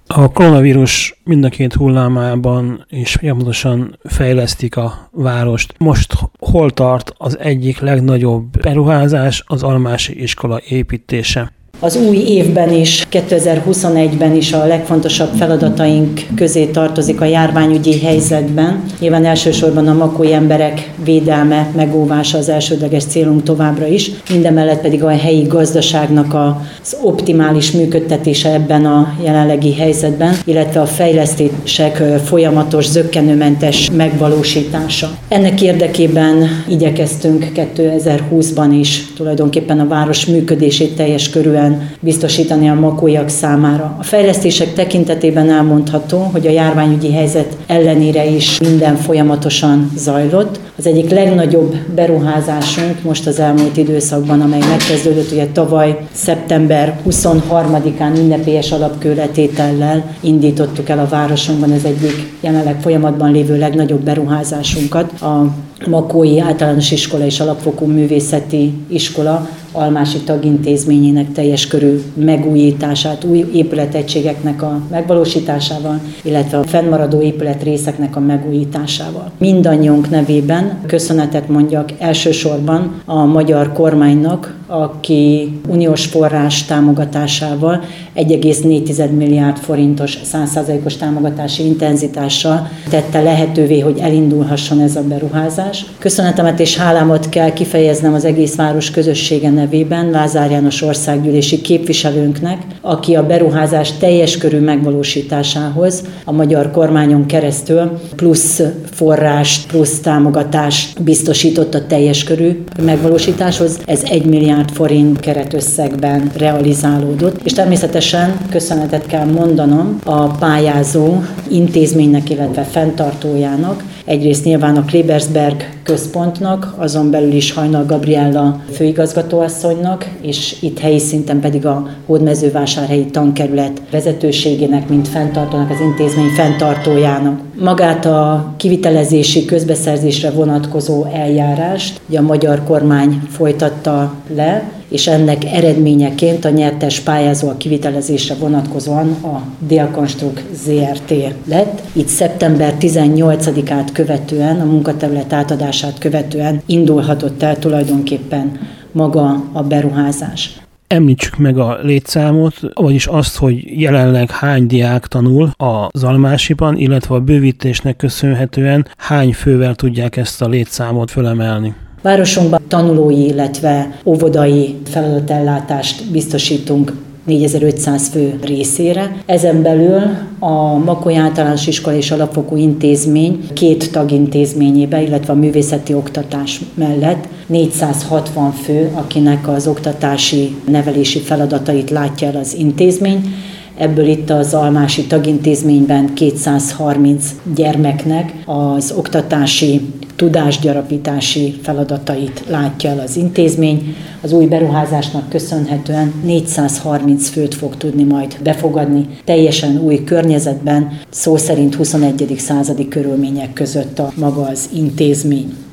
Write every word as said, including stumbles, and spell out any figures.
A koronavírus mind a két hullámában is folyamatosan fejlesztik a várost. Most hol tart az egyik legnagyobb beruházás, az Almási iskola építése? Az új évben is, kétezer-huszonegyben is a legfontosabb feladataink közé tartozik a járványügyi helyzetben. Nyilván elsősorban a makói emberek védelme, megóvása az elsődleges célunk továbbra is. Mindemellett pedig a helyi gazdaságnak az optimális működtetése ebben a jelenlegi helyzetben, illetve a fejlesztések folyamatos, zökkenőmentes megvalósítása. Ennek érdekében igyekeztünk kétezer-húszban is tulajdonképpen a város működését teljes körűen biztosítani a makóiak számára. A fejlesztések tekintetében elmondható, hogy a járványügyi helyzet ellenére is minden folyamatosan zajlott. Az egyik legnagyobb beruházásunk most az elmúlt időszakban, amely megkezdődött, ugye tavaly szeptember huszonharmadikán ünnepélyes alapkőletétellel indítottuk el a városunkban az egyik jelenleg folyamatban lévő legnagyobb beruházásunkat, a Makói Általános Iskola és Alapfokú Művészeti Iskola almási tagintézményének teljes körű megújítását, új épületegységeknek a megvalósításával, illetve a fennmaradó épületrészeknek a megújításával. Mindannyiunk nevében köszönetet mondjak elsősorban a magyar kormánynak, aki uniós forrás támogatásával egy egész négy milliárd forintos száz százalékos támogatási intenzitással tette lehetővé, hogy elindulhasson ez a beruházás. Köszönetemet és hálámat kell kifejeznem az egész város közössége nevében Lázár János országgyűlési képviselőnknek, aki a beruházás teljes körű megvalósításához a magyar kormányon keresztül plusz forrást, plusz támogatást biztosított a teljes körű megvalósításhoz. Ez egy milliárd forint keretösszegben realizálódott, és természetesen köszönetet kell mondanom a pályázó intézménynek, illetve fenntartójának, egyrészt nyilván a Klebersberg központnak, azon belül is Hajnal Gabriella főigazgatóasszonynak, és itt helyi szinten pedig a Hódmezővásárhelyi tankerület vezetőségének, mint fenntartónak, az intézmény fenntartójának. Magát a kivitelezési közbeszerzésre vonatkozó eljárást ugye a magyar kormány folytatta le, és ennek eredményeként a nyertes pályázó a kivitelezésre vonatkozóan a Délkonstruk zé er té lett. Itt szeptember tizennyolcadikát követően, a munkaterület átadását követően indulhatott el tulajdonképpen maga a beruházás. Említsük meg a létszámot, vagyis azt, hogy jelenleg hány diák tanul az Almásiban, illetve a bővítésnek köszönhetően hány fővel tudják ezt a létszámot fölemelni. Városunkban tanulói, illetve óvodai feladatellátást biztosítunk négyezer-ötszáz fő részére. Ezen belül a Makói Általános Iskola és Alapfokú Intézmény két tagintézményébe, illetve a művészeti oktatás mellett négyszázhatvan fő, akinek az oktatási, nevelési feladatait látja el az intézmény. Ebből itt az almási tagintézményben kétszázharminc gyermeknek az oktatási, tudásgyarapítási feladatait látja el az intézmény. Az új beruházásnak köszönhetően négyszázharminc főt fog tudni majd befogadni, teljesen új környezetben, szó szerint huszonegyedik századi körülmények között a maga az intézmény.